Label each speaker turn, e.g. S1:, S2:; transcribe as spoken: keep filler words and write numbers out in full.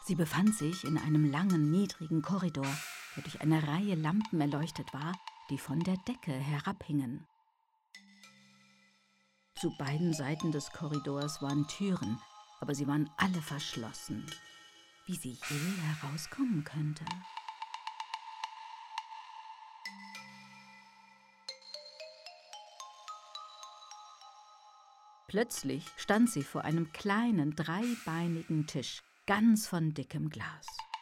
S1: Sie befand sich in einem langen, niedrigen Korridor, der durch eine Reihe Lampen erleuchtet war, die von der Decke herabhingen. Zu beiden Seiten des Korridors waren Türen, aber sie waren alle verschlossen. Wie sie je herauskommen könnte? Plötzlich stand sie vor einem kleinen, dreibeinigen Tisch, ganz von dickem Glas.